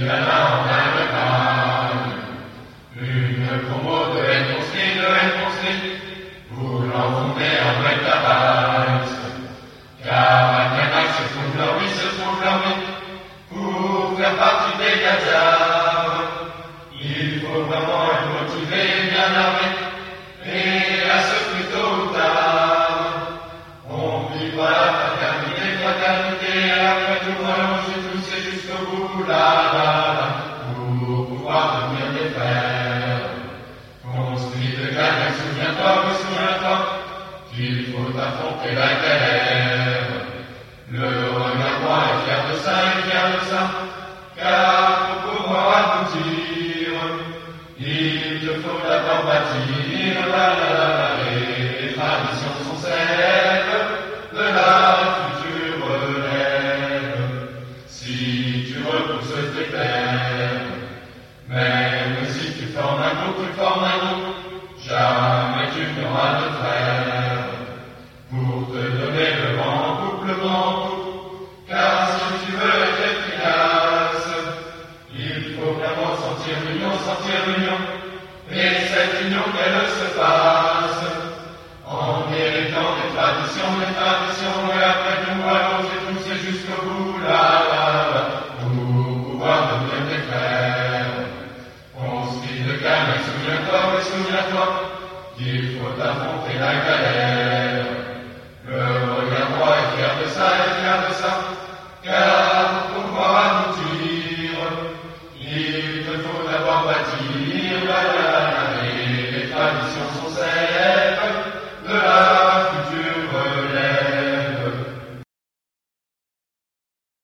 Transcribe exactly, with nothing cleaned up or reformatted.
la main en main me gagne. Une promo de haine construite, de haine construite, pour l'enfonder en vrai tabac. Car à Canac se trouve leur vie, se trouve leur vie, pour faire partie des gazards. Il faut vraiment être motivé, bien armé, et à ce plus tôt ou tard. On vivra la fraternité, fraternité, après tout rallonger tous c'est jusqu'au bout, là, là, là, pour pouvoir devenir des frères. Construit de Canac, souviens-toi, vous souviens-toi, qu'il faut affronter la guerre. Le regard droit est fier de ça, est fier de ça, car pour pouvoir aboutir, il te faut d'abord bâtir, la la la la, les traditions sont celles de la future relève. Si tu repousses tes pères,